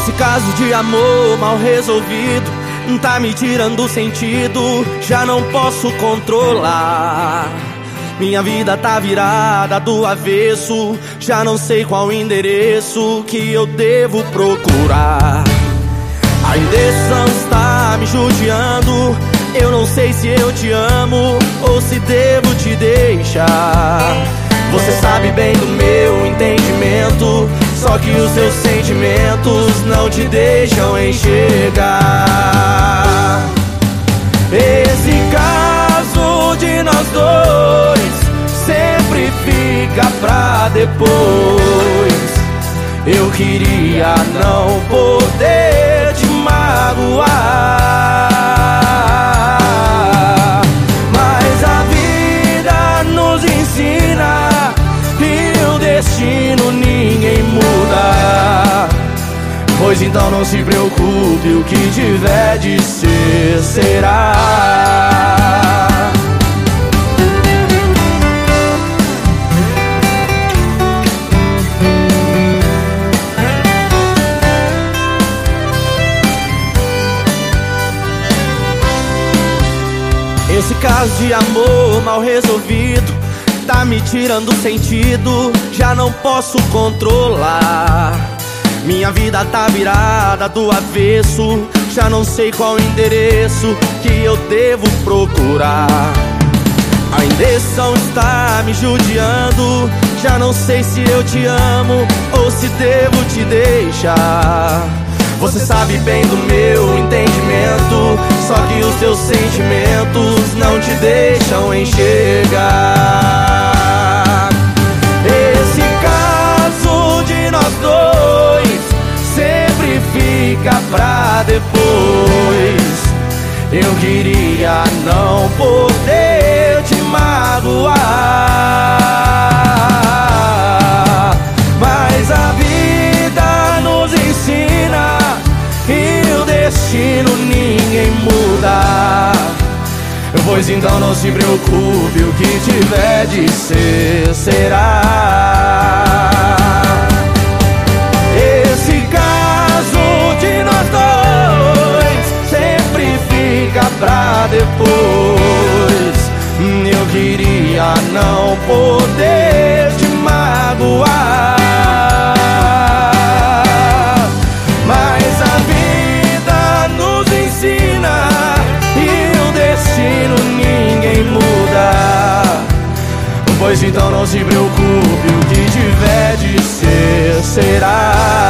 Esse caso de amor mal resolvido tá me tirando o sentido, já não posso controlar. Minha vida tá virada do avesso, já não sei qual endereço que eu devo procurar. A indecisão está me judiando, eu não sei se eu te amo ou se devo te deixar. Você sabe bem do meu entendimento, só que os seus sentimentos não te deixam enxergar. Esse caso de nós dois sempre fica pra depois. Eu queria não poder te magoar, mas a vida nos ensina e o destino ninguém muda. Pois então não se preocupe, o que tiver de ser, será. Esse caso de amor mal resolvido tá me tirando o sentido, já não posso controlar. Minha vida tá virada do avesso, já não sei qual endereço que eu devo procurar. A indecisão está me judiando, já não sei se eu te amo ou se devo te deixar. Você sabe bem do meu entendimento, só que os seus sentimentos não te deixam enxergar. Esse caso de nós dois sempre fica pra depois. Eu queria não poder te magoar, mas a vida nos ensina e o destino ninguém muda. Pois então não se preocupe, o que tiver de ser, será. Esse caso de nós dois sempre fica pra depois. Eu queria não poder te magoar, mas a vida nos ensina e o destino ninguém muda. Pois então não se preocupe, o que tiver de ser, será.